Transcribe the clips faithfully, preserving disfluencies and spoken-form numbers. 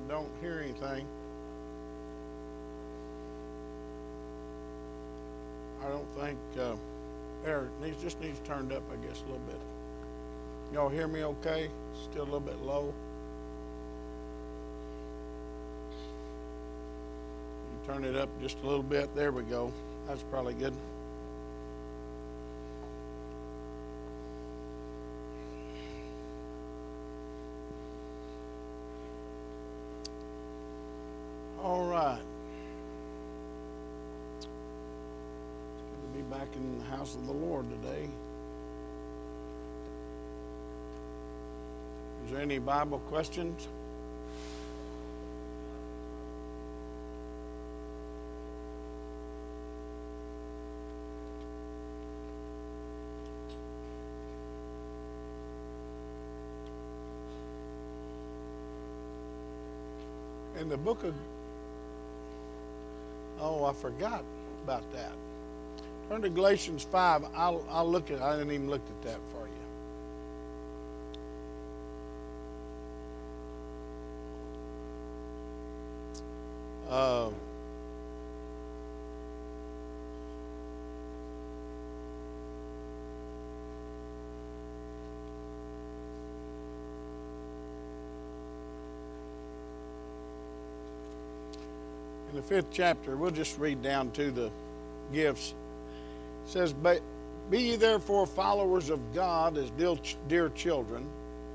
don't hear anything. I don't think, uh, there, it needs, just needs turned up, I guess, a little bit. Y'all hear me okay? Still a little bit low. You turn it up just a little bit. There we go. That's probably good. All right. It's good to be back in the house of the Lord today. Is there any Bible questions? In the book of, oh, I forgot about that. Turn to Galatians five. I'll, I'll look at I didn't even look at that for you. Uh, in the fifth chapter, we'll just read down to the gifts. It says, "But be ye therefore followers of God as dear, dear children,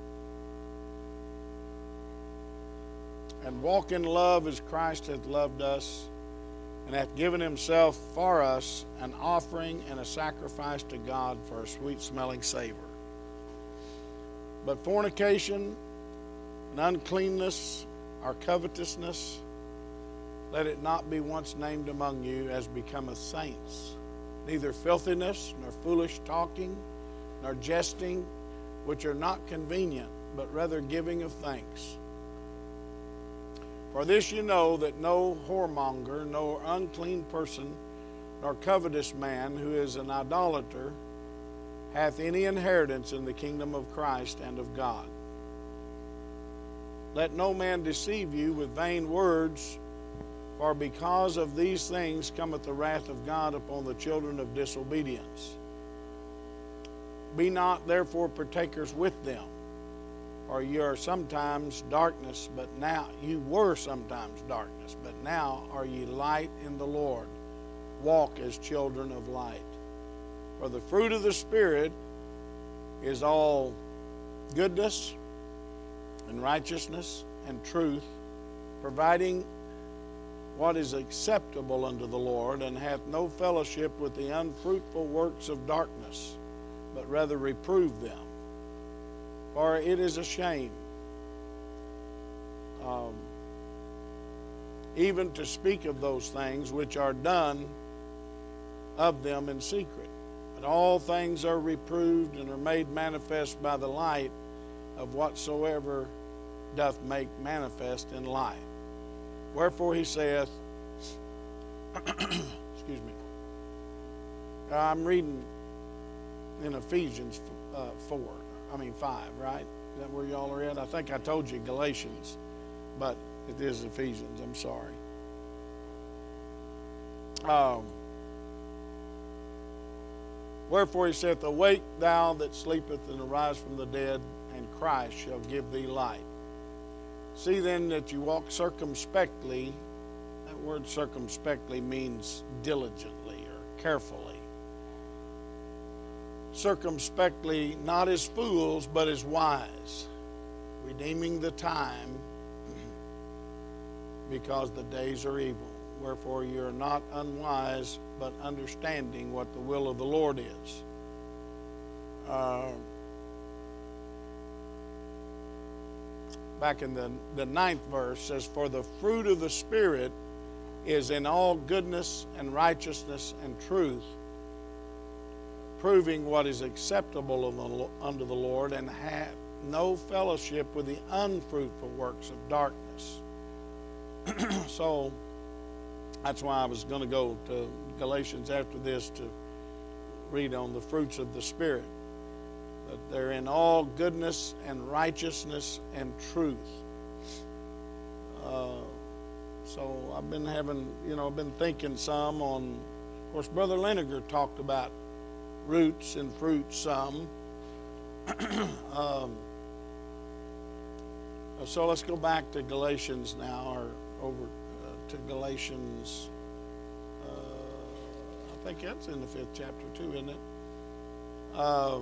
and walk in love as Christ hath loved us, and hath given himself for us an offering and a sacrifice to God for a sweet-smelling savor. But fornication and uncleanness or covetousness, let it not be once named among you as becometh saints, neither filthiness, nor foolish talking, nor jesting, which are not convenient, but rather giving of thanks. For this you know, that no whoremonger, nor unclean person, nor covetous man, who is an idolater, hath any inheritance in the kingdom of Christ and of God. Let no man deceive you with vain words, for because of these things cometh the wrath of God upon the children of disobedience. Be not therefore partakers with them. For you are sometimes darkness, but now you were sometimes darkness, but now are ye light in the Lord. Walk as children of light. For the fruit of the Spirit is all goodness and righteousness and truth, providing what is acceptable unto the Lord, and hath no fellowship with the unfruitful works of darkness, but rather reprove them. For it is a shame um, even to speak of those things which are done of them in secret. But all things are reproved and are made manifest by the light of whatsoever doth make manifest in light. Wherefore he saith," excuse me, I'm reading in Ephesians uh, four. I mean five, right? Is that where y'all are at? I think I told you Galatians, but it is Ephesians. I'm sorry. Um, Wherefore he saith, "Awake thou that sleepeth, and arise from the dead, and Christ shall give thee light. See then that you walk circumspectly." That word circumspectly means diligently or carefully. "Circumspectly, not as fools, but as wise, redeeming the time, because the days are evil. Wherefore you are not unwise, but understanding what the will of the Lord is." Uh, back in the, the ninth verse says, "For the fruit of the Spirit is in all goodness and righteousness and truth, proving what is acceptable unto the Lord, and hath no fellowship with the unfruitful works of darkness." So that's why I was going to go to Galatians after this to read on the fruits of the Spirit. That they're in all goodness and righteousness and truth. uh, so I've been having, you know, I've been thinking some on, of course, Brother Leniger talked about roots and fruits some. um, so let's go back to Galatians now, or over uh, to Galatians. Uh, I think that's in the fifth chapter too, isn't it? Uh,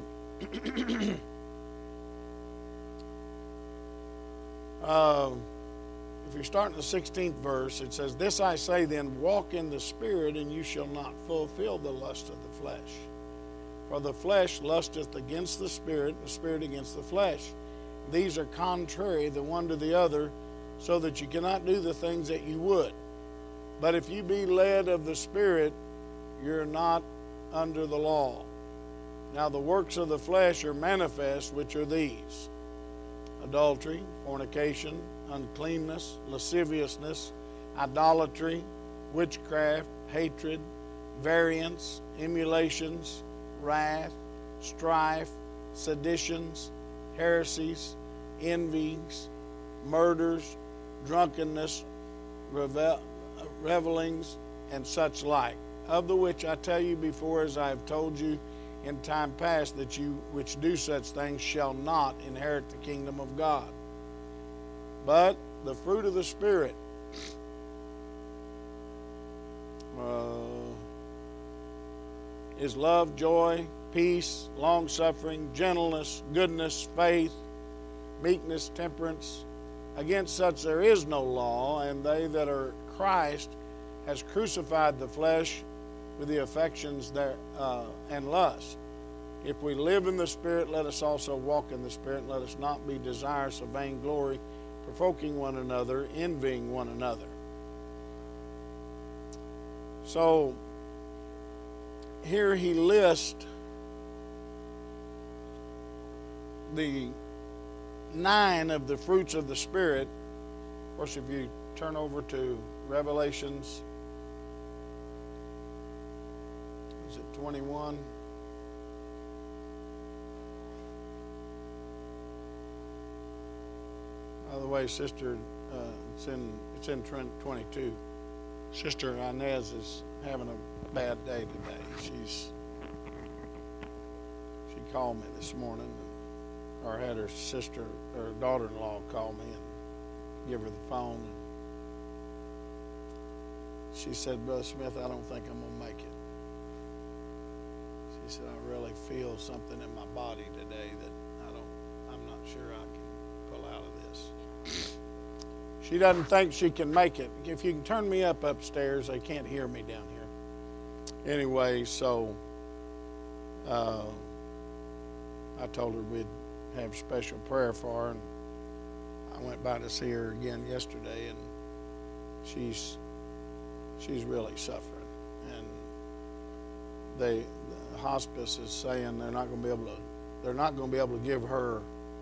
uh, if you start in the sixteenth verse, it says, "This I say then, walk in the Spirit, and you shall not fulfill the lust of the flesh. For the flesh lusteth against the Spirit, the Spirit against the flesh. These are contrary the one to the other, so that you cannot do the things that you would. But if you be led of the Spirit, you're not under the law. Now the works of the flesh are manifest, which are these: adultery, fornication, uncleanness, lasciviousness, idolatry, witchcraft, hatred, variance, emulations, wrath, strife, seditions, heresies, envies, murders, drunkenness, revel- revelings, and such like, of the which I tell you before, as I have told you in time past, that you which do such things shall not inherit the kingdom of God. But the fruit of the Spirit, uh, is love, joy, peace, long-suffering, gentleness, goodness, faith, meekness, temperance. Against such there is no law, and they that are Christ has crucified the flesh with the affections there uh, and lust. If we live in the Spirit, let us also walk in the Spirit. Let us not be desirous of vainglory, provoking one another, envying one another." So here he lists the nine of the fruits of the Spirit. Of course, if you turn over to Revelations, is it twenty-one? By the way, Sister, uh, it's in it's in twenty-two. Sister Inez is having a bad day today. She's she called me this morning, or had her sister or daughter-in-law call me and give her the phone. She said, "Brother Smith, I don't think I'm gonna make it." She said, "I really feel something in my body today that I don't. I'm not sure I can pull out of this." She doesn't think she can make it. If you can turn me up upstairs, they can't hear me down here. Anyway, so uh, I told her we'd have special prayer for her, and I went by to see her again yesterday, and she's she's really suffering. And they the hospice is saying they're not going to be able to they're not going to be able to give her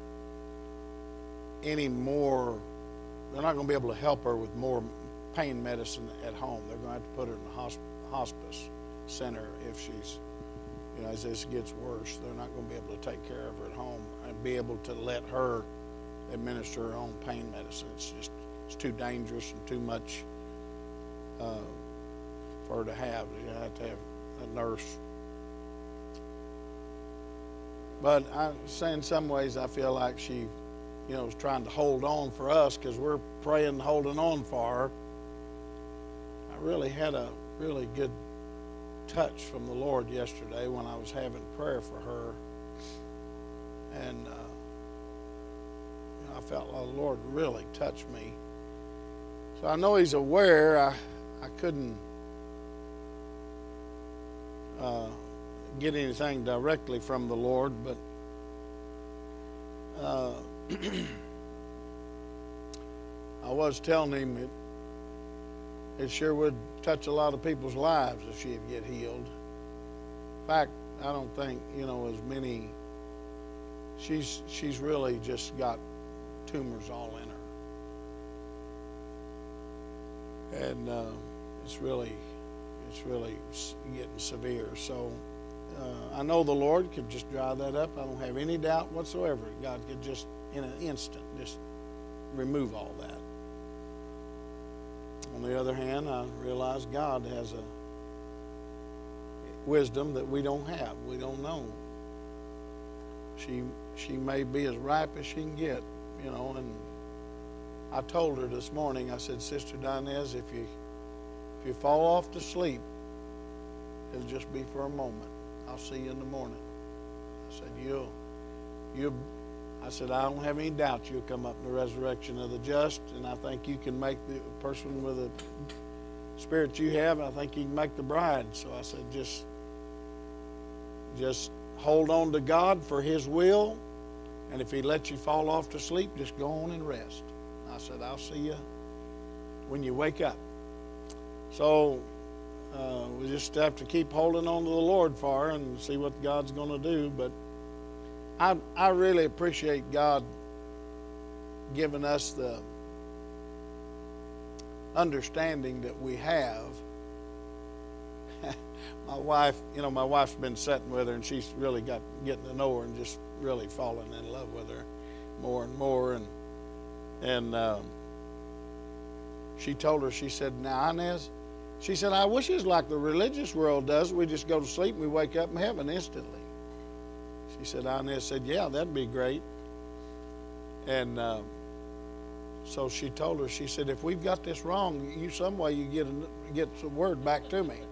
any more. They're not going to be able to help her with more pain medicine at home. They're going to have to put her in a hospice center if she's, you know, as this gets worse. They're not going to be able to take care of her at home and be able to let her administer her own pain medicine. It's just it's too dangerous and too much uh, for her to have. You have to have a nurse. But I say in some ways I feel like she, you know, was trying to hold on for us because we're praying and holding on for her. I really had a really good touch from the Lord yesterday when I was having prayer for her. And uh, you know, I felt like the Lord really touched me. So I know He's aware. I, I couldn't uh, get anything directly from the Lord, but uh, I was telling him it, it sure would touch a lot of people's lives if she'd get healed. In fact, I don't think, you know, as many, she's she's really just got tumors all in her. And uh, it's really, it's really getting severe. So uh, I know the Lord could just dry that up. I don't have any doubt whatsoever. God could just, in an instant, just remove all that. On the other hand, I realize God has a wisdom that we don't have. We don't know. She she may be as ripe as she can get, you know. And I told her this morning, I said, Sister Dinez, if you if you fall off to sleep, it'll just be for a moment. I'll see you in the morning. I said, you'll you'll I said, I don't have any doubt you'll come up in the resurrection of the just, and I think you can make the person with the spirit you have, I think you can make the bride. So I said, just, just hold on to God for His will, and if He lets you fall off to sleep, just go on and rest. I said, I'll see you when you wake up. So uh, we just have to keep holding on to the Lord for her and see what God's going to do, but I, I really appreciate God giving us the understanding that we have. My wife, you know, my wife's been sitting with her, and she's really got getting to know her and just really falling in love with her more and more. And and um, she told her, she said, now, Inez, she said, I wish it was like the religious world does. We just go to sleep and we wake up in heaven instantly. She said, Inez said, yeah, that'd be great. And uh, so she told her, she said, if we've got this wrong, you some way you get a, get some word back to me.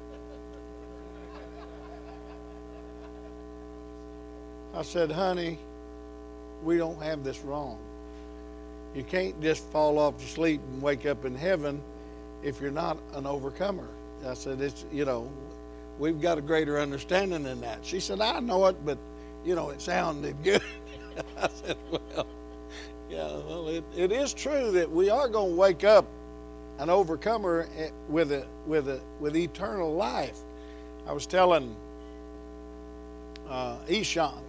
I said, honey, we don't have this wrong. You can't just fall off to sleep and wake up in heaven if you're not an overcomer. I said, it's, you know, we've got a greater understanding than that. She said, I know it, but you know, it sounded good. I said, well, yeah, well, it, it is true that we are going to wake up an overcomer with a with a with eternal life. I was telling uh, Ishan,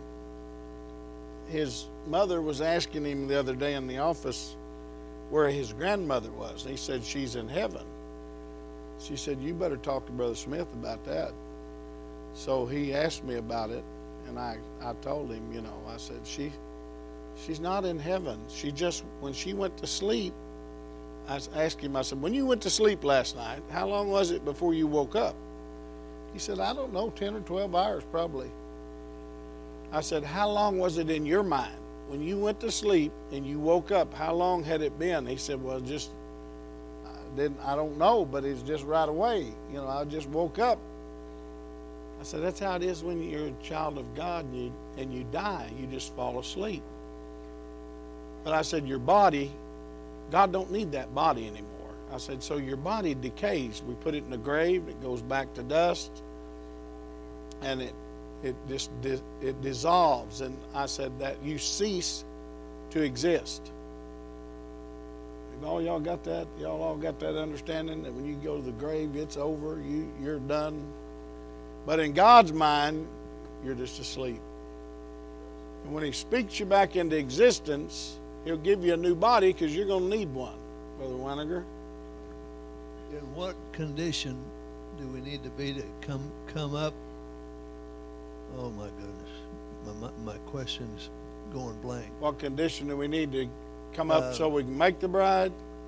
his mother was asking him the other day in the office where his grandmother was. He said, she's in heaven. She said, you better talk to Brother Smith about that. So he asked me about it. And I, I told him, you know, I said, she, she's not in heaven. She just, when she went to sleep, I asked him, I said, when you went to sleep last night, how long was it before you woke up? He said, I don't know, ten or twelve hours probably. I said, how long was it in your mind? When you went to sleep and you woke up, how long had it been? He said, well, just, I didn't, I don't know, but it's just right away. You know, I just woke up. I said, that's how it is when you're a child of God and you, and you die. You just fall asleep. But I said, your body, God don't need that body anymore. I said, so your body decays. We put it in the grave. It goes back to dust. And it it just it dissolves. And I said that you cease to exist. All y'all got that? Y'all all got that understanding that when you go to the grave, it's over. You, you're done. But in God's mind, you're just asleep. And when He speaks you back into existence, He'll give you a new body because you're going to need one, Brother Weniger. In what condition do we need to be to come come up? Oh, my goodness. My, my, my question's going blank. What condition do we need to come up uh, so we can make the bride?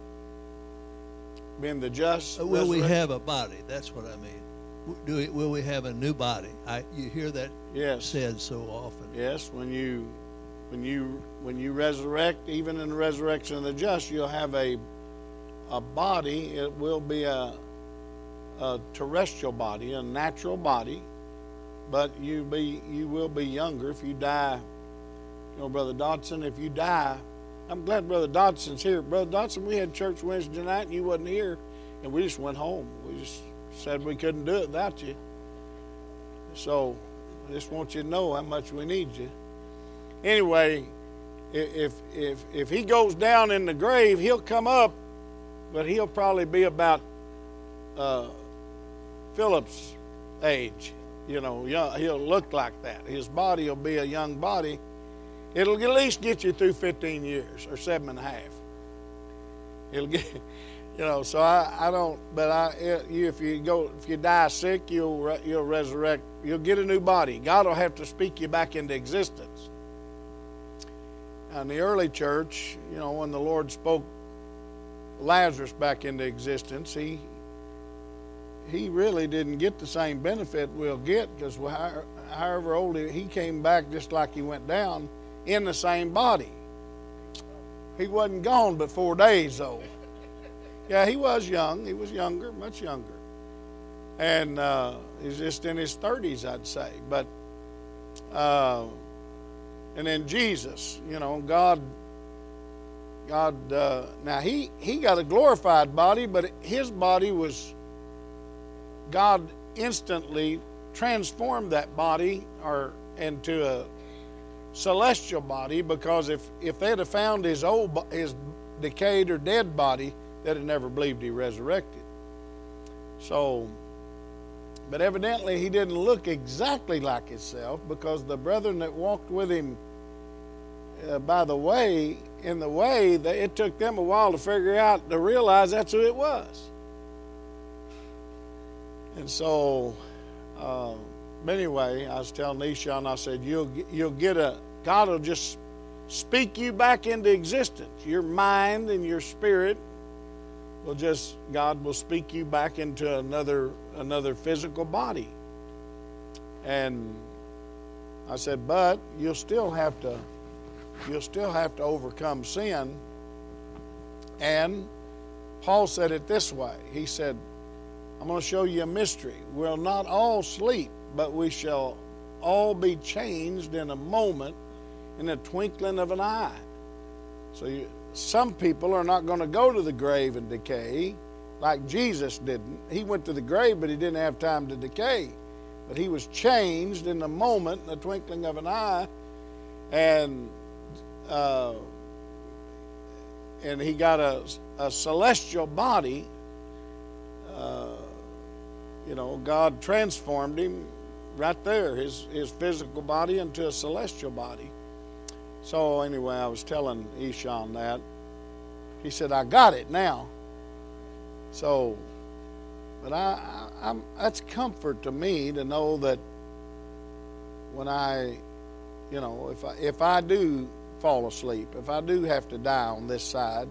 Being the just? Uh, will we have a body? That's what I mean. Do we, will we have a new body? I, you hear that yes. said so often. Yes, when you when you when you resurrect, even in the resurrection of the just, you'll have a a body. It will be a a terrestrial body, a natural body, but you be you will be younger if you die. You know, Brother Dodson, if you die, I'm glad Brother Dodson's here. Brother Dodson, we had church Wednesday night and you wasn't here, and we just went home. We just said we couldn't do it without you. So I just want you to know how much we need you. Anyway, if if if he goes down in the grave, he'll come up, but he'll probably be about uh, Philip's age. You know, he'll look like that. His body will be a young body. It'll at least get you through fifteen years or seven and a half. It'll get. You know, so I, I don't, but I, you, if you go, if you die sick, you'll you'll resurrect, you'll get a new body. God will have to speak you back into existence. In the early church, you know, when the Lord spoke Lazarus back into existence, he he really didn't get the same benefit we'll get, because however old he, he came back just like he went down in the same body. He wasn't gone but four days though. Yeah, he was young. He was younger, much younger. And uh, he's just in his thirties, I'd say. But, uh, and then Jesus, you know, God, God, uh, now he, he got a glorified body, but his body was, God instantly transformed that body or into a celestial body, because if, if they'd have found his old, his decayed or dead body, they'd have never believed he resurrected. So, but evidently he didn't look exactly like himself, because the brethren that walked with him uh, by the way, in the way, they, it took them a while to figure out, to realize that's who it was. And so, uh, but anyway, I was telling Eshawn, I said, you'll, you'll get a, God will just speak you back into existence. Your mind and your spirit will just, God will speak you back into another another physical body. And I said, but you'll still have to you'll still have to overcome sin. And Paul said it this way. He said, I'm going to show you a mystery. We'll not all sleep, but we shall all be changed in a moment, in a twinkling of an eye. So you, some people are not going to go to the grave and decay like Jesus didn't. He went to the grave, but he didn't have time to decay. But he was changed in a moment, in the twinkling of an eye, and uh, and he got a, a celestial body. Uh, you know, God transformed him right there, his, his physical body into a celestial body. So anyway, I was telling Eshawn that. He said, I got it now. So, but I, I, I'm, that's comfort to me to know that when I, you know, if I, if I do fall asleep, if I do have to die on this side,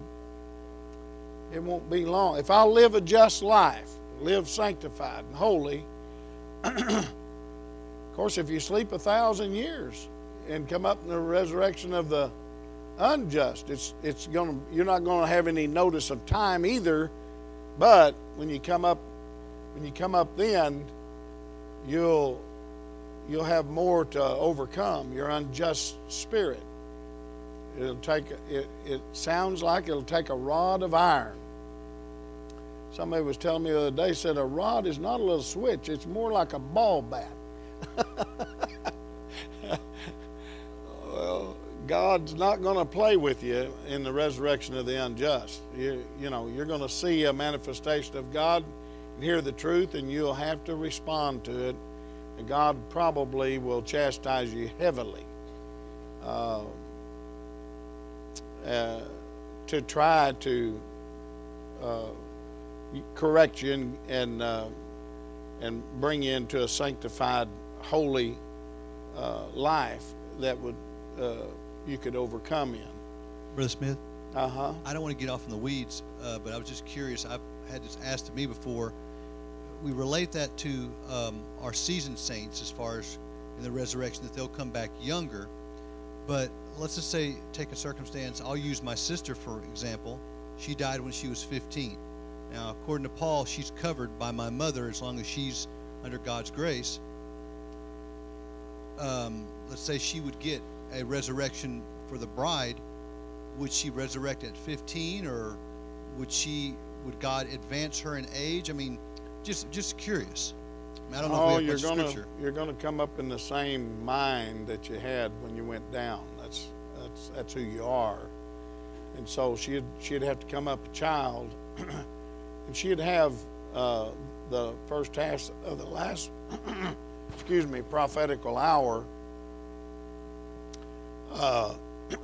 it won't be long. If I live a just life, live sanctified and holy, of course, if you sleep a thousand years and come up in the resurrection of the unjust, it's it's going to, you're not going to have any notice of time either. But when you come up, when you come up, then you'll you'll have more to overcome your unjust spirit. It'll take it. It sounds like it'll take a rod of iron. Somebody was telling me the other day, said a rod is not a little switch; it's more like a ball bat. Well, God's not going to play with you in the resurrection of the unjust. You, you know, you're going to see a manifestation of God and hear the truth, and you'll have to respond to it. And God probably will chastise you heavily uh, uh, to try to uh, correct you and and, uh, and bring you into a sanctified, holy uh, life that would uh, you could overcome in. Brother Smith? Uh-huh. I don't want to get off in the weeds, uh, but I was just curious. I've had this asked of me before. We relate that to um, our seasoned saints as far as in the resurrection, that they'll come back younger. But let's just say, take a circumstance. I'll use my sister, for example. She died when she was fifteen. Now, according to Paul, she's covered by my mother as long as she's under God's grace. Um, let's say she would get a resurrection for the bride. Would she resurrect at fifteen, or would she? Would God advance her in age? I mean, just just curious. I, mean, I don't know oh, if we you're have much gonna scripture. you're gonna come up in the same mind that you had when you went down. That's that's that's who you are. And so she'd she'd have to come up a child, and she'd have uh, the first half of the last, excuse me, prophetical hour. Uh,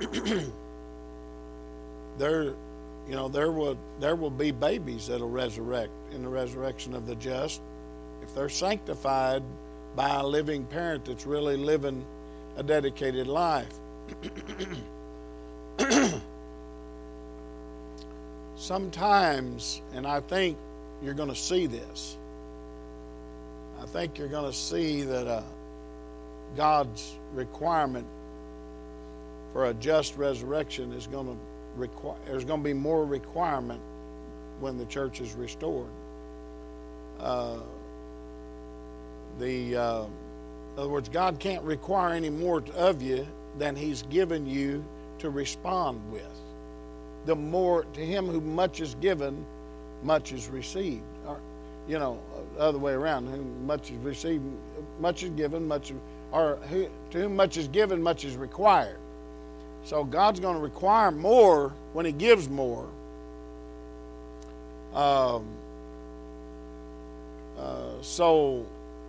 there, you know, there will there will be babies that'll resurrect in the resurrection of the just, if they're sanctified by a living parent that's really living a dedicated life. sometimes, and I think you're going to see this, I think you're going to see that uh, God's requirement for a just resurrection is going to require, there's going to be more requirement when the church is restored. Uh, the, uh, in other words, God can't require any more of you than He's given you to respond with. The more, to him who much is given, much is received. Or, you know, the other way around. Whom much is received, much is given, much, or who, to whom much is given, much is required. So God's going to require more when He gives more. Um, uh, so,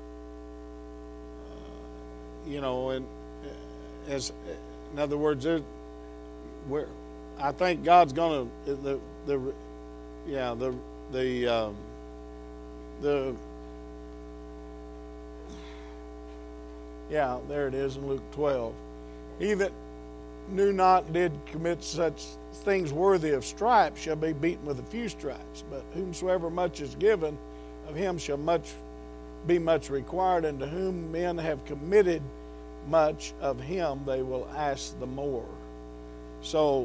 uh, you know, and as in other words, there, where I think God's going to the the yeah the the um, the yeah there it is in Luke twelve. He that knew not did commit such things worthy of stripes shall be beaten with a few stripes. But whomsoever much is given, of him shall much be much required, and to whom men have committed much, of him they will ask the more. So,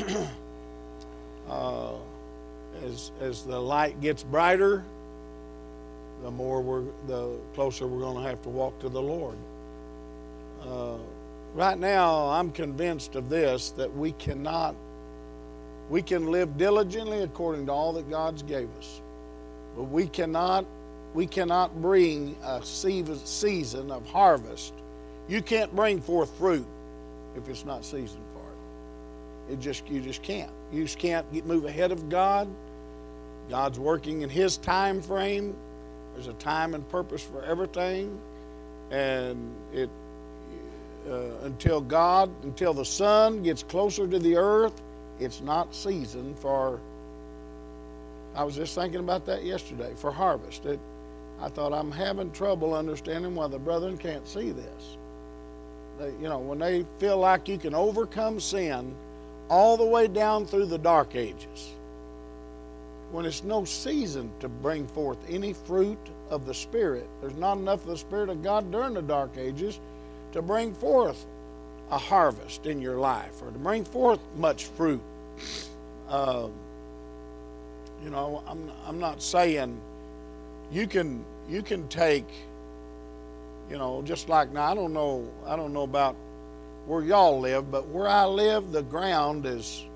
uh, as as the light gets brighter, the more we're the closer we're going to have to walk to the Lord. Uh, right now, I'm convinced of this, that we cannot, we can live diligently according to all that God's gave us, but we cannot, we cannot bring a season of harvest. You can't bring forth fruit if it's not seasoned for it. It just, you just can't. You just can't get, move ahead of God. God's working in His time frame. There's a time and purpose for everything, and it uh, until God, until the sun gets closer to the earth, it's not seasoned for. I was just thinking about that yesterday for harvest. It, I thought, I'm having trouble understanding why the brethren can't see this. They, you know, when they feel like you can overcome sin all the way down through the dark ages, when it's no season to bring forth any fruit of the Spirit, there's not enough of the Spirit of God during the dark ages to bring forth a harvest in your life or to bring forth much fruit. Uh, you know, I'm I'm not saying you can you can take. You know, just like now, I don't know, I don't know about where y'all live, but where I live, the ground is,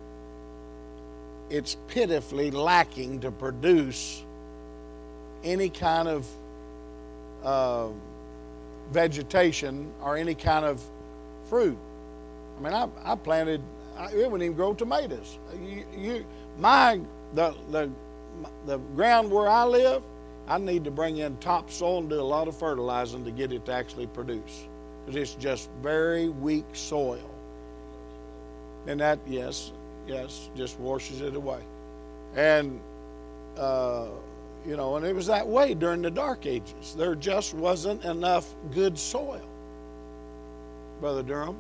it's pitifully lacking to produce any kind of uh, vegetation or any kind of fruit. I mean, I, I planted, I, it wouldn't even grow tomatoes. You, you, my, the, the, the ground where I live, I need to bring in topsoil and do a lot of fertilizing to get it to actually produce, because it's just very weak soil. And that, yes, yes, just washes it away. And, uh, you know, and it was that way during the dark ages. There just wasn't enough good soil. Brother Durham?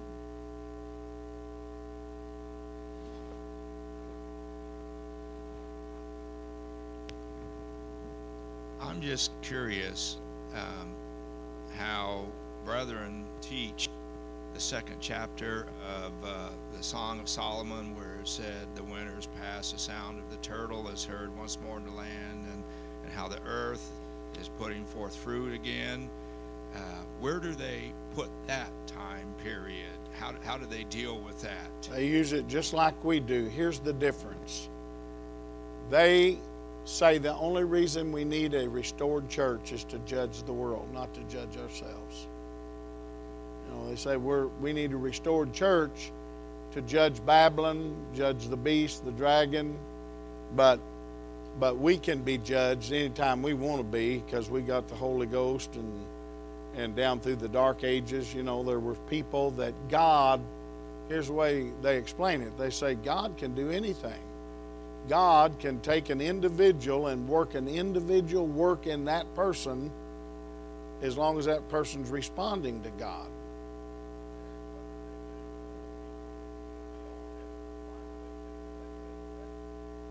I'm just curious um, how brethren teach the second chapter of uh, the Song of Solomon, where it said, the winters pass, the sound of the turtle is heard once more in the land, and, and how the earth is putting forth fruit again. Uh, where do they put that time period? How, how do they deal with that? They use it just like we do. Here's the difference. They say the only reason we need a restored church is to judge the world, not to judge ourselves. You know, they say we're we need a restored church to judge Babylon, judge the beast, the dragon, but but we can be judged anytime we want to be, because we got the Holy Ghost, and and down through the dark ages, you know, there were people that God, here's the way they explain it. They say God can do anything. God can take an individual and work an individual work in that person as long as that person's responding to God.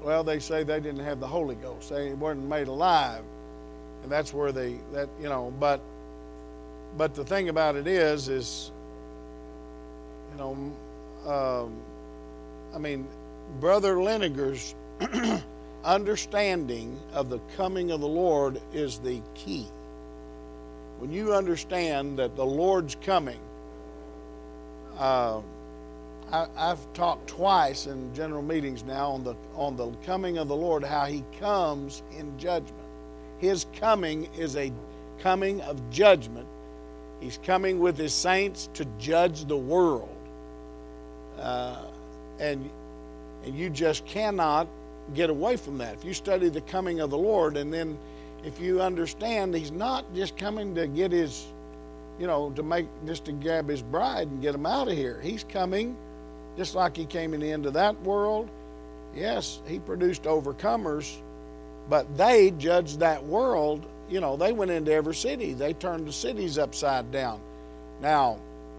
well, they say they didn't have the Holy Ghost. They weren't made alive. And that's where they, that, you know, but, but the thing about it is, is, you know, um, I mean, Brother Liniger's understanding of the coming of the Lord is the key. When you understand that the Lord's coming, uh, I, I've talked twice in general meetings now on the on the coming of the Lord, how He comes in judgment. His coming is a coming of judgment. He's coming with His saints to judge the world, uh, and and you just cannot get away from that. If you study the coming of the Lord, and then if you understand He's not just coming to get His, you know, to make, just to grab His bride and get them out of here. He's coming just like He came in into that world. Yes, He produced overcomers, but they judged that world. You know, they went into every city. They turned the cities upside down. Now,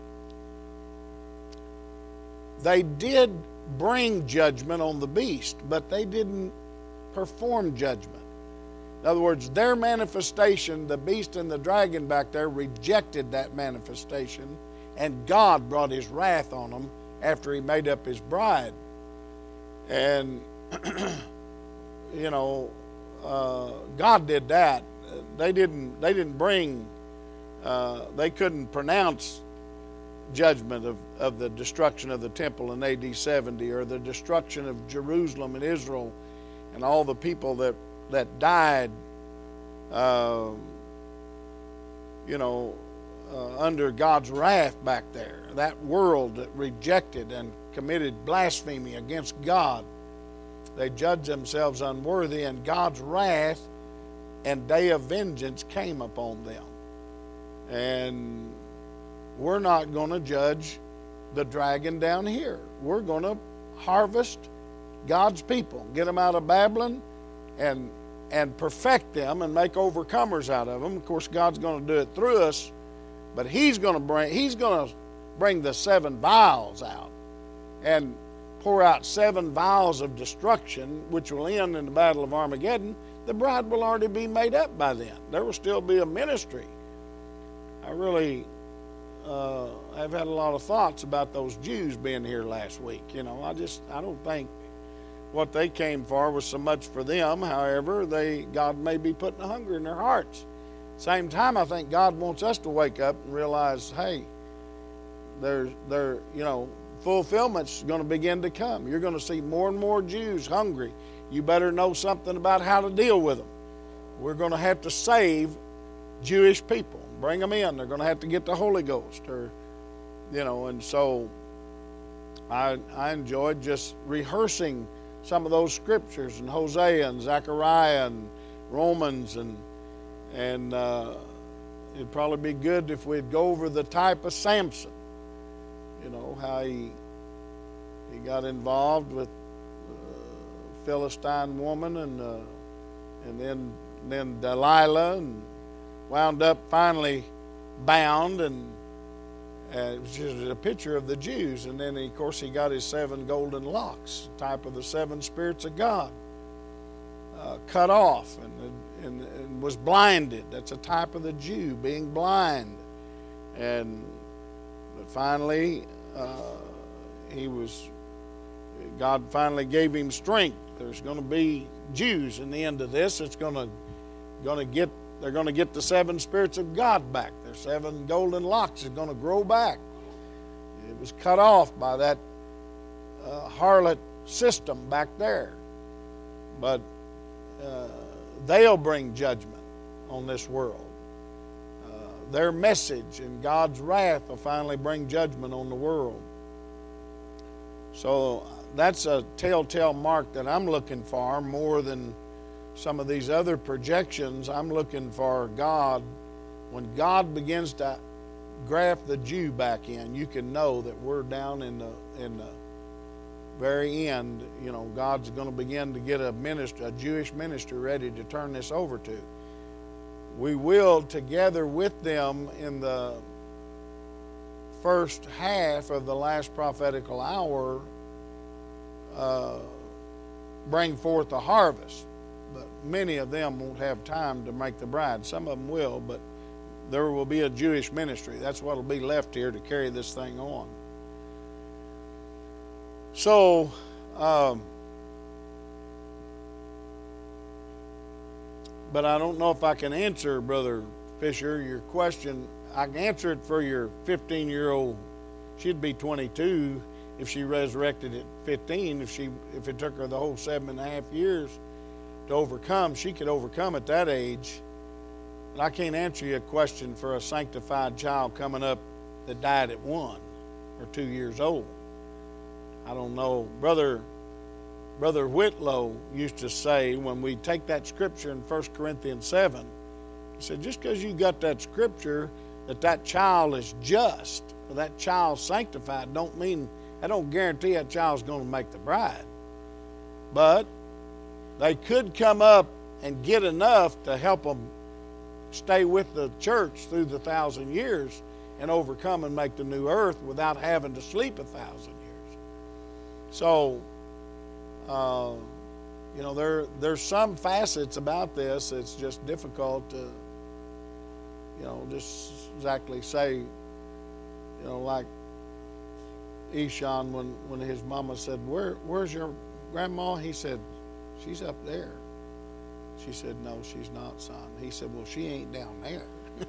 they did bring judgment on the beast, but they didn't perform judgment. In other words, their manifestation, the beast and the dragon back there, rejected that manifestation, and God brought His wrath on them after He made up His bride. And, you know, uh, God did that. They didn't, they didn't bring, uh, they couldn't pronounce judgment of, of the destruction of the temple in A D seventy, or the destruction of Jerusalem and Israel and all the people that that died, uh, you know, uh, under God's wrath back there. That world that rejected and committed blasphemy against God. They judged themselves unworthy, and God's wrath and day of vengeance came upon them. And we're not going to judge the dragon down here. We're going to harvest God's people, get them out of Babylon, and and perfect them and make overcomers out of them. Of course, God's going to do it through us, but He's going to bring He's going to bring the seven vials out and pour out seven vials of destruction, which will end in the battle of Armageddon. The bride will already be made up by then. There will still be a ministry. I really uh, I've had a lot of thoughts about those Jews being here last week. You know, I just I don't think what they came for was so much for them. However, they God may be putting a hunger in their hearts. Same time, I think God wants us to wake up and realize, hey, there's there you know fulfillment's going to begin to come. You're going to see more and more Jews hungry. You better know something about how to deal with them. We're going to have to save Jewish people, bring them in. They're going to have to get the Holy Ghost, or you know. And so, I I enjoyed just rehearsing some of those scriptures in Hosea and Zechariah and Romans, and and uh, it'd probably be good if we'd go over the type of Samson. You know, how he he got involved with a Philistine woman, and uh, and then then Delilah, and wound up finally bound, and Uh, it was just a picture of the Jews. And then, of course, he got his seven golden locks, type of the seven spirits of God, uh, cut off, and, and, and was blinded. That's a type of the Jew, being blind. And but finally, uh, he was, God finally gave him strength. There's going to be Jews in the end of this. It's going to, going to get They're going to get the seven spirits of God back. Their seven golden locks is going to grow back. It was cut off by that uh, harlot system back there. But uh, they'll bring judgment on this world. Uh, their message and God's wrath will finally bring judgment on the world. So that's a telltale mark that I'm looking for more than some of these other projections. I'm looking for God. When God begins to graft the Jew back in, you can know that we're down in the in the very end. You know, God's going to begin to get a minister, a Jewish ministry, ready to turn this over to. We will, together with them in the first half of the last prophetical hour, uh, bring forth a harvest. But many of them won't have time to make the bride. Some of them will, but there will be a Jewish ministry. That's what will be left here to carry this thing on. So, um, but I don't know if I can answer, Brother Fisher, your question. I can answer it for your fifteen-year-old. She'd be twenty-two if she resurrected at fifteen. If she, if it took her the whole seven and a half years to overcome, she could overcome at that age. But I can't answer you a question for a sanctified child coming up that died at one or two years old. I don't know. Brother Brother Whitlow used to say, when we take that scripture in First Corinthians seven, he said, just because you got that scripture that that child is just, or that child sanctified, don't mean, I don't guarantee that child's going to make the bride. But they could come up and get enough to help them stay with the church through the thousand years and overcome and make the new earth without having to sleep a thousand years. So, uh, you know, there there's some facets about this. It's just difficult to, you know, just exactly say, you know, like Eshan, when, when his mama said, Where where's your grandma? He said, she's up there. She said, no, she's not, son. He said, well, she ain't down there.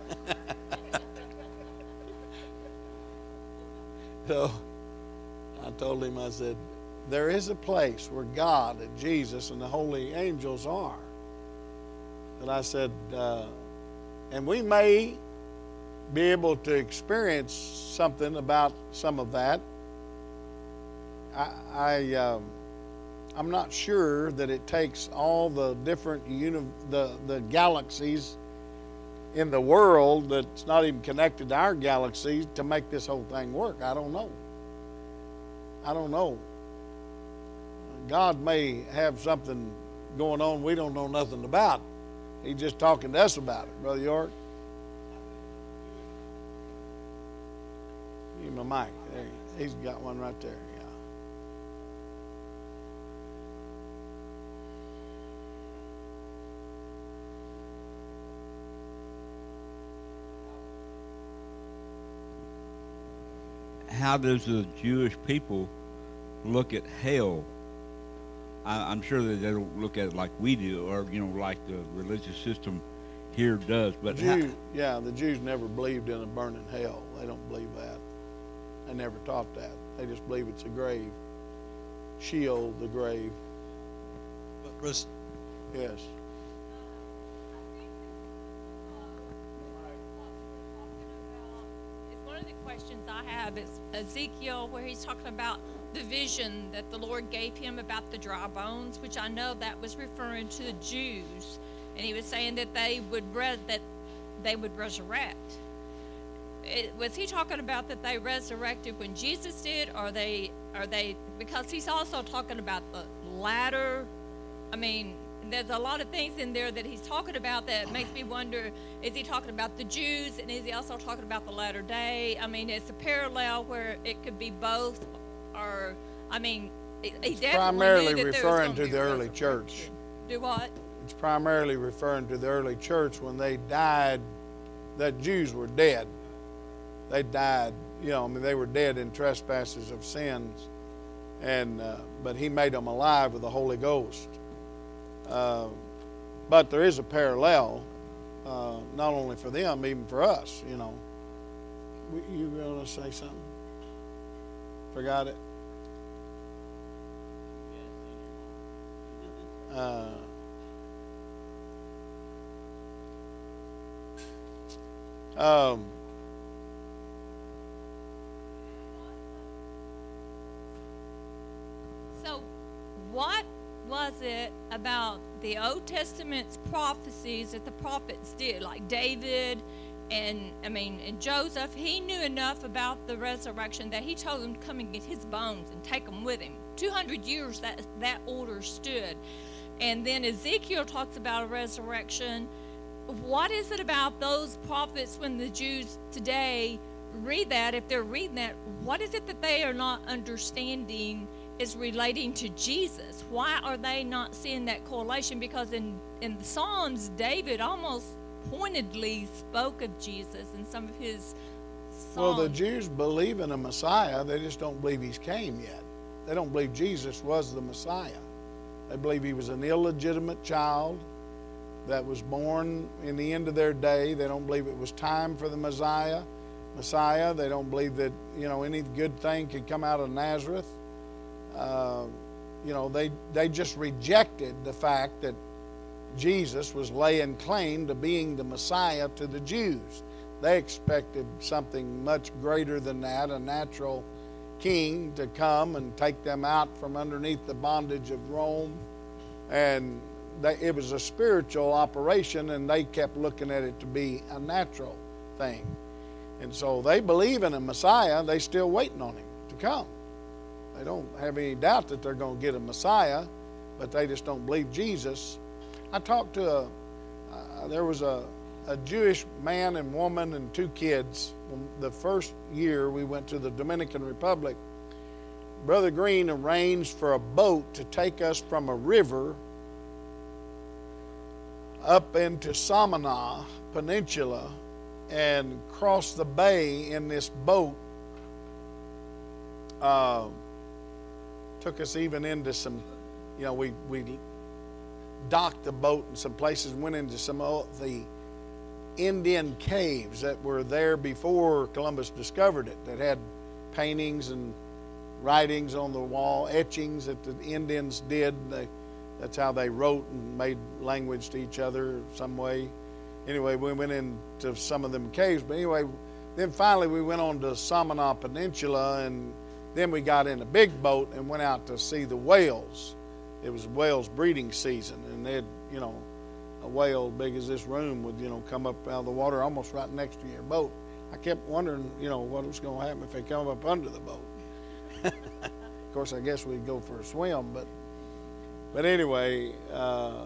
So I told him, I said, there is a place where God and Jesus and the holy angels are. And I said, uh, and we may be able to experience something about some of that. I, I um, I'm not sure that it takes all the different uni- the the galaxies in the world that's not even connected to our galaxy to make this whole thing work. I don't know. I don't know. God may have something going on we don't know nothing about. He's just talking to us about it, Brother York. Give me my mic. There, he's got one right there. Yeah. How does the Jewish people look at hell? I, I'm sure that they don't look at it like we do, or you know, like the religious system here does. But Jew, how, yeah, the Jews never believed in a burning hell. They don't believe that. They never taught that. They just believe it's a grave. Sheol, the grave. But, Bruce, Yes. One of the questions I have is Ezekiel, where he's talking about the vision that the Lord gave him about the dry bones, which I know that was referring to the Jews, and he was saying that they would re- that they would resurrect. It, was he talking about that they resurrected when Jesus did, or they are they because he's also talking about the latter? I mean, there's a lot of things in there that he's talking about that makes me wonder, is he talking about the Jews, and is he also talking about the latter day? I mean, it's a parallel where it could be both, or, I mean, he It's definitely primarily knew that there was referring gonna to be the early resurrection. church. Do what? It's primarily referring to the early church when they died, that Jews were dead. They died, you know, I mean, they were dead in trespasses of sins, and uh, but he made them alive with the Holy Ghost. Uh, but there is a parallel, uh, not only for them, even for us, you know. You going to say something? Forgot it? Uh, um, So, what was it about the Old Testament's prophecies that the prophets did, like David and, I mean, and Joseph? He knew enough about the resurrection that he told them to come and get his bones and take them with him. two hundred years that that order stood. And then Ezekiel talks about a resurrection. What is it about those prophets when the Jews today read that, if they're reading that, what is it that they are not understanding is relating to Jesus. Why are they not seeing that correlation? Because in, in the Psalms, David almost pointedly spoke of Jesus in some of his songs. Well, the Jews believe in a Messiah. They just don't believe he's came yet. They don't believe Jesus was the Messiah. They believe he was an illegitimate child that was born in the end of their day. They don't believe it was time for the Messiah. Messiah. They don't believe that, you know, any good thing could come out of Nazareth. Uh, you know, they they just rejected the fact that Jesus was laying claim to being the Messiah to the Jews. They expected something much greater than that, a natural king to come and take them out from underneath the bondage of Rome. And they, it was a spiritual operation, and they kept looking at it to be a natural thing. And so they believe in a Messiah. They're still waiting on him to come. They don't have any doubt that they're going to get a Messiah, but they just don't believe Jesus. I talked to a, uh, there was a, a Jewish man and woman and two kids. The first year we went to the Dominican Republic, Brother Green arranged for a boat to take us from a river up into Samana Peninsula and cross the bay in this boat. Uh, took us even into some, you know, we, we docked the boat in some places, went into some of the Indian caves that were there before Columbus discovered it, that had paintings and writings on the wall, etchings that the Indians did. They, that's how they wrote and made language to each other some way. Anyway, we went into some of them caves. But anyway, then finally we went on to Samana Peninsula, and then we got in a big boat and went out to see the whales. It was whales breeding season, and they had, you know, a whale big as this room would, you know, come up out of the water almost right next to your boat. I kept wondering, you know, what was going to happen if they come up under the boat. Of course, I guess we'd go for a swim, but but anyway, uh,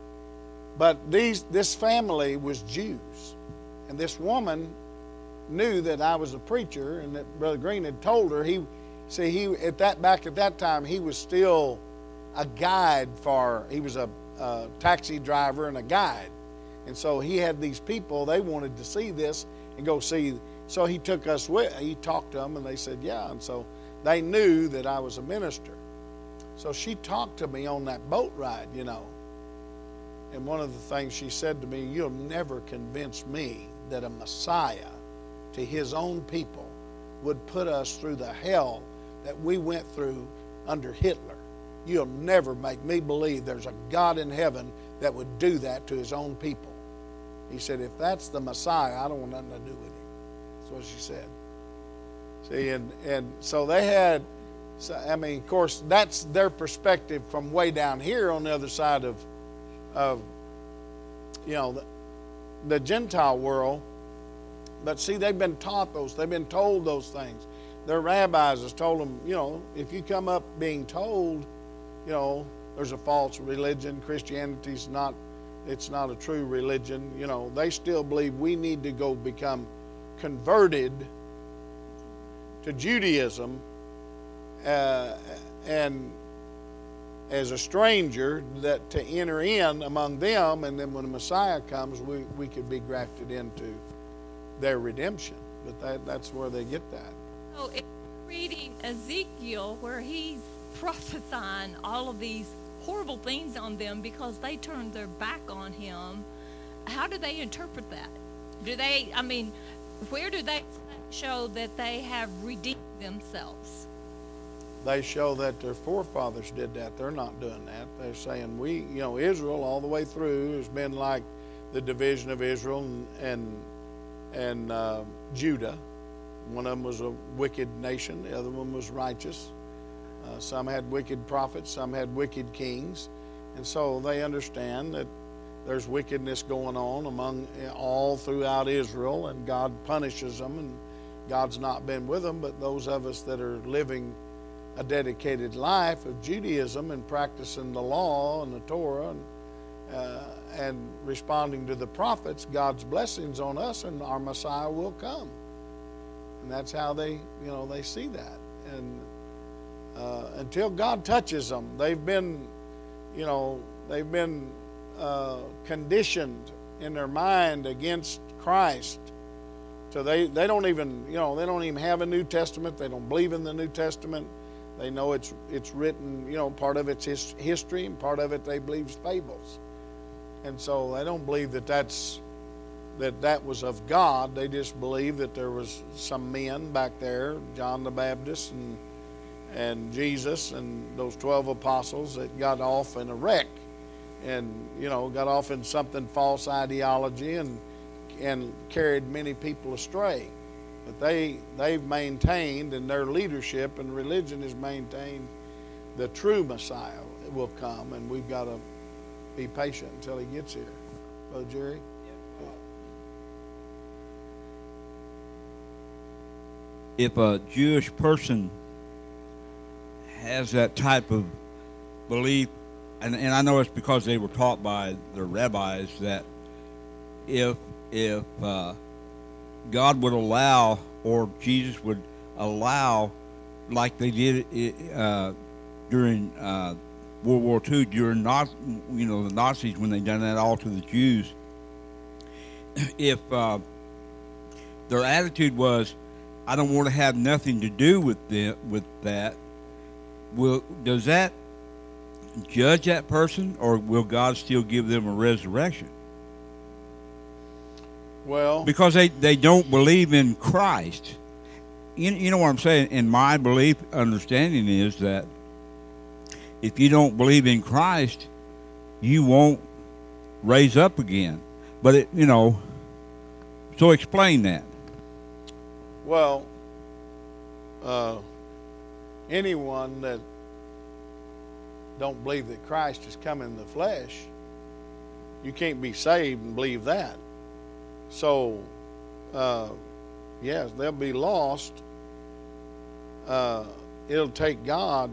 but these this family was Jews, and this woman knew that I was a preacher, and that Brother Green had told her. He see he at that back at that time he was still a guide for he was a, a taxi driver and a guide, and so he had these people. They wanted to see this and go see. So he took us with. He talked to them, and they said, "Yeah." And so they knew that I was a minister. So she talked to me on that boat ride, you know. And one of the things she said to me, "You'll never convince me that a Messiah to his own people would put us through the hell that we went through under Hitler. You'll never make me believe there's a God in heaven that would do that to his own people." He said, "If that's the Messiah, I don't want nothing to do with him." That's what she said. See, and, and so they had, I mean, of course, that's their perspective from way down here on the other side of, of you know, the, the Gentile world. But see, they've been taught those, they've been told those things. Their rabbis has told them, you know, if you come up being told, you know, there's a false religion, Christianity's not, it's not a true religion, you know, they still believe we need to go become converted to Judaism, uh, and as a stranger, that to enter in among them, and then when the Messiah comes, we, we could be grafted into their redemption. But that, that's where they get that. So if you're reading Ezekiel, where he's prophesying all of these horrible things on them because they turned their back on him, how do they interpret that? Do they, I mean, where do they show that they have redeemed themselves? They show that their forefathers did that. They're not doing that. They're saying we, you know, Israel all the way through has been like the division of Israel and and, and uh, Judah. One of them was a wicked nation. The other one was righteous. Uh, some had wicked prophets. Some had wicked kings. And so they understand that there's wickedness going on among all throughout Israel, and God punishes them, and God's not been with them. But those of us that are living a dedicated life of Judaism and practicing the law and the Torah and, uh, and responding to the prophets, God's blessings on us, and our Messiah will come. And that's how they, you know, they see that. And uh, until God touches them, they've been, you know, they've been uh, conditioned in their mind against Christ. So they, they don't even, you know, they don't even have a New Testament. They don't believe in the New Testament. They know it's it's written, you know, part of it's his history and part of it they believe is fables. And so they don't believe that that's, that that was of God. They just believe that there was some men back there, John the Baptist and and Jesus and those twelve apostles, that got off in a wreck and, you know, got off in something false ideology and and carried many people astray. But they, they've maintained, and their leadership and religion has maintained, the true Messiah will come, and we've got to be patient until he gets here. Brother Jerry? If a Jewish person has that type of belief, and, and I know it's because they were taught by their rabbis that if if uh, God would allow, or Jesus would allow, like they did uh, during uh, World War Two, during not, you know, the Nazis, when they done that all to the Jews, if uh, their attitude was, I don't want to have nothing to do with them, with that, will does that judge that person, or will God still give them a resurrection? Well, because they, they don't believe in Christ. You, you know what I'm saying? And my belief, understanding is that if you don't believe in Christ, you won't raise up again. But, it, you know, so explain that. Well, uh, anyone that don't believe that Christ has come in the flesh, you can't be saved and believe that. So, uh, yes, they'll be lost. Uh, it'll take God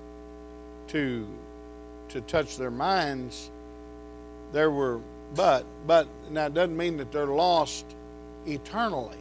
to to touch their minds. There were, but but now it doesn't mean that they're lost eternally.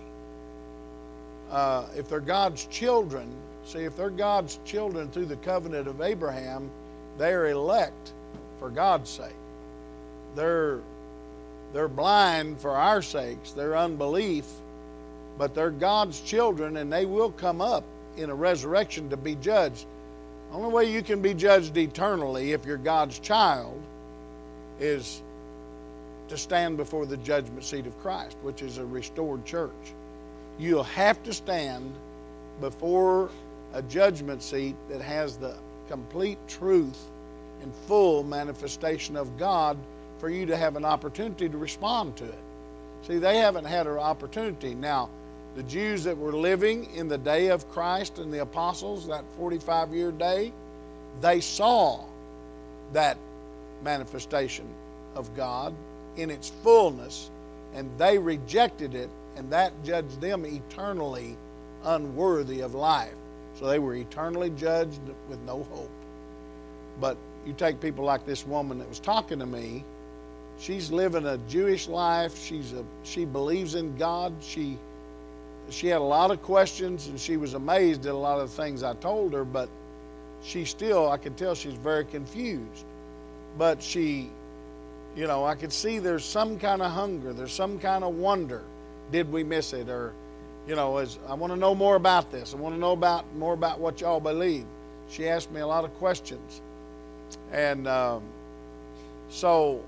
Uh, if they're God's children, see, if they're God's children through the covenant of Abraham, they're elect for God's sake. They're They're blind for our sakes, their unbelief, but they're God's children, and they will come up in a resurrection to be judged. The only way you can be judged eternally if you're God's child is to stand before the judgment seat of Christ, which is a restored church. You'll have to stand before a judgment seat that has the complete truth and full manifestation of God for you to have an opportunity to respond to it. See, they haven't had an opportunity. Now, the Jews that were living in the day of Christ and the apostles, that forty-five-year day, they saw that manifestation of God in its fullness, and they rejected it, and that judged them eternally unworthy of life. So they were eternally judged with no hope. But you take people like this woman that was talking to me, she's living a Jewish life. She's a, she believes in God. She she had a lot of questions, and she was amazed at a lot of the things I told her, but she still, I could tell she's very confused. But she, you know, I could see there's some kind of hunger. There's some kind of wonder. Did we miss it? Or, you know, as I want to know more about this. I want to know about more about what y'all believe. She asked me a lot of questions. And um, so...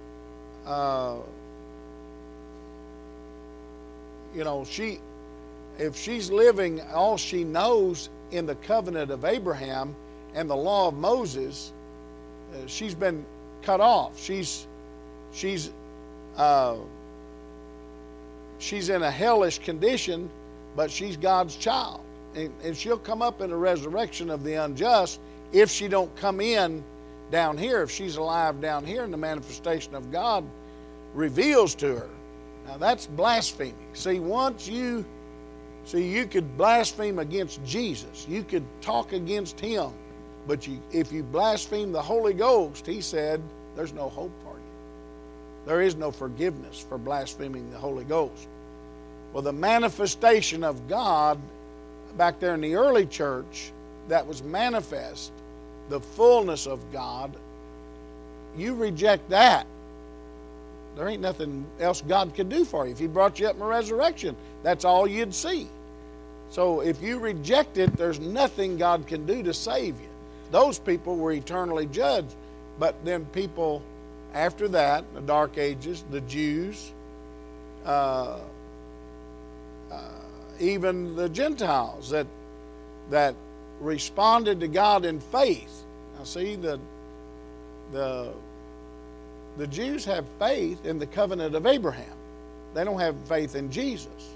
Uh, you know, she, if she's living all she knows in the covenant of Abraham and the law of Moses, uh, she's been cut off. She's, she's, uh, she's in a hellish condition, but she's God's child, and, and she'll come up in the resurrection of the unjust if she don't come in down here. If she's alive down here and the manifestation of God reveals to her. Now that's blasphemy. See, once you, see, you could blaspheme against Jesus. You could talk against him. But you, if you blaspheme the Holy Ghost, he said, there's no hope for you. There is no forgiveness for blaspheming the Holy Ghost. Well, the manifestation of God back there in the early church, that was manifest, the fullness of God, you reject that, there ain't nothing else God could do for you. If He brought you up in a resurrection, that's all you'd see. So if you reject it, there's nothing God can do to save you. Those people were eternally judged. But then people after that, the Dark Ages, the Jews, uh, uh, even the Gentiles that that responded to God in faith. Now see, the the the Jews have faith in the covenant of Abraham. They don't have faith in Jesus.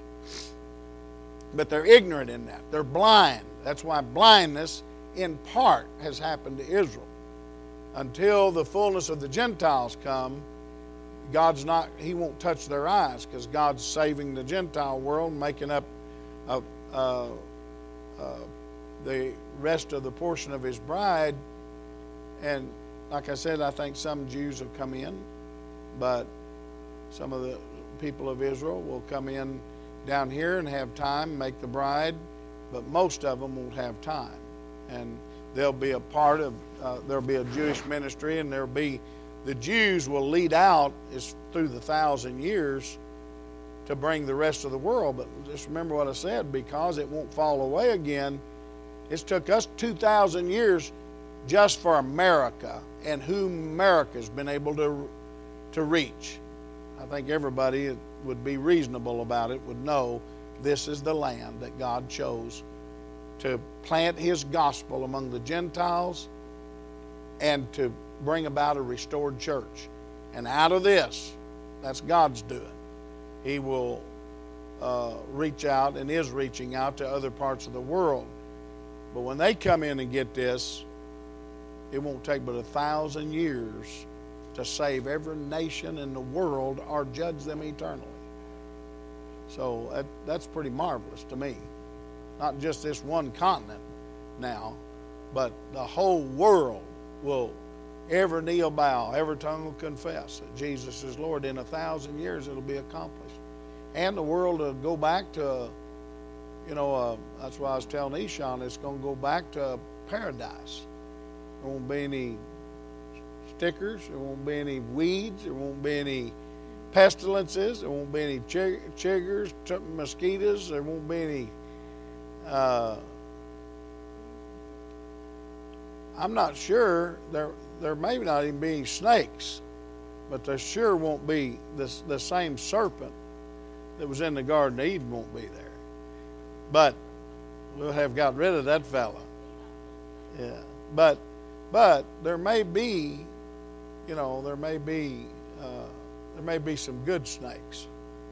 But they're ignorant in that. They're blind. That's why blindness in part has happened to Israel. Until the fullness of the Gentiles come, God's not, He won't touch their eyes, because God's saving the Gentile world, making up uh, uh, uh, the rest of the portion of His bride. And like I said, I think some Jews have come in, but some of the people of Israel will come in down here and have time, make the bride, but most of them won't have time. And they'll be a part of, uh, there'll be a Jewish ministry, and there'll be, the Jews will lead out is through the thousand years to bring the rest of the world. But just remember what I said, because it won't fall away again. It's took us two thousand years just for America and whom America's been able to to reach. I think everybody would be reasonable about it, would know this is the land that God chose to plant His gospel among the Gentiles and to bring about a restored church. And out of this, that's God's doing. He will uh, reach out and is reaching out to other parts of the world. But when they come in and get this, it won't take but a thousand years to save every nation in the world or judge them eternally. So that, that's pretty marvelous to me. Not just this one continent now, but the whole world will, every knee will bow, every tongue will confess that Jesus is Lord. In a thousand years it'll be accomplished. And the world will go back to, you know, uh, that's why I was telling Eshan, it's going to go back to paradise. There won't be any stickers, there won't be any weeds, there won't be any pestilences, there won't be any chig- chiggers, t- mosquitoes, there won't be any uh, I'm not sure, there there may not even be any snakes, but there sure won't be this, the same serpent that was in the Garden of Eden won't be there. But we'll have got rid of that fella. Yeah. But but there may be, you know, there may be uh, there may be some good snakes.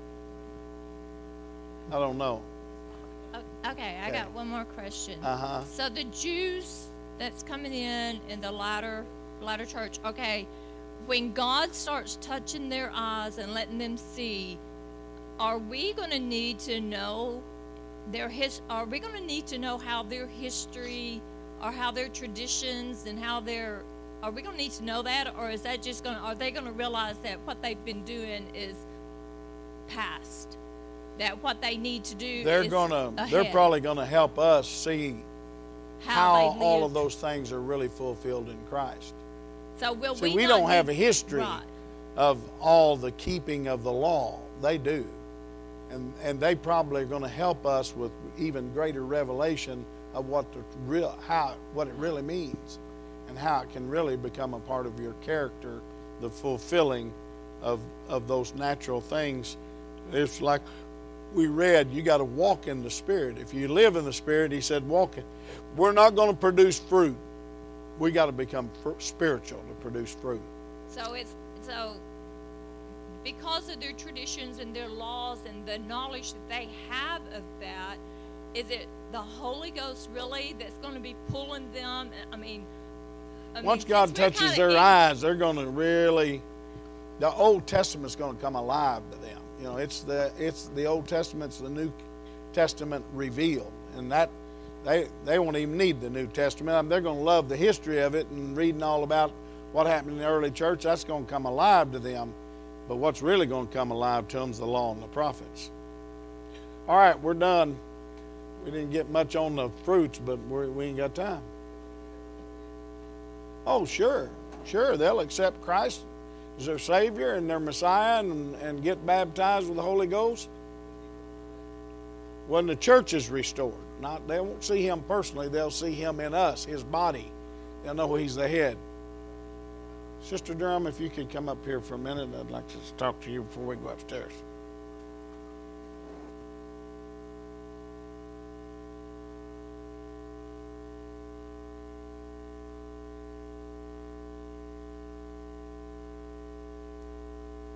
I don't know. Okay, I Okay. got one more question. Uh-huh. So the Jews that's coming in in the latter latter church, okay, when God starts touching their eyes and letting them see, are we going to need to know their his? Are we going to need to know how their history, or how their traditions, and how their? Are we going to need to know that, or is that just going? to Are they going to realize that what they've been doing is past? That what they need to do They're is gonna ahead. they're probably gonna help us see how, how they all lived. of those things are really fulfilled in Christ. So will See, we? we not don't have need- a history Right. of all the keeping of the law. They do. And and they probably are going to help us with even greater revelation of what the real how what it really means, and how it can really become a part of your character, the fulfilling of of those natural things. It's like we read, you got to walk in the Spirit. If you live in the Spirit, He said, walk in. We're not going to produce fruit. We got to become fr- spiritual to produce fruit. So it's so because of their traditions and their laws and the knowledge that they have of that, is it the Holy Ghost really that's going to be pulling them? I mean, I Once mean, God since we're touches kinda their in- eyes, they're going to really, the Old Testament's going to come alive to them. You know, it's the it's the Old Testament's the New Testament revealed, and that they they won't even need the New Testament. I mean, they're going to love the history of it and reading all about what happened in the early church. That's going to come alive to them. But what's really going to come alive to them is the law and the prophets. All right, we're done. We didn't get much on the fruits, but we're, we ain't got time. Oh, sure, sure. They'll accept Christ as their Savior and their Messiah and, and get baptized with the Holy Ghost when the church is restored. Not, they won't see him personally. They'll see him in us, his body. They'll know he's the head. Sister Durham, if you could come up here for a minute, I'd like to talk to you before we go upstairs.